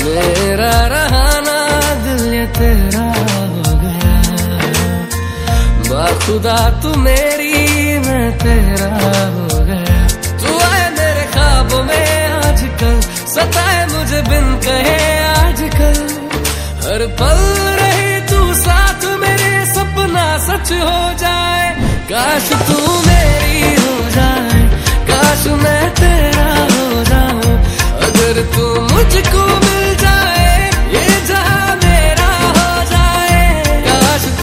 मेरा रहा ना दिल ये तेरा हो गया, बाखुदा तू मेरी मैं तेरा हो गया। तू आए मेरे ख्वाबों में आजकल, सताए मुझे बिन कहे आजकल, हर पल रहे तू साथ मेरे, सपना सच हो जाए। काश तू मेरी हो जाए, काश मैं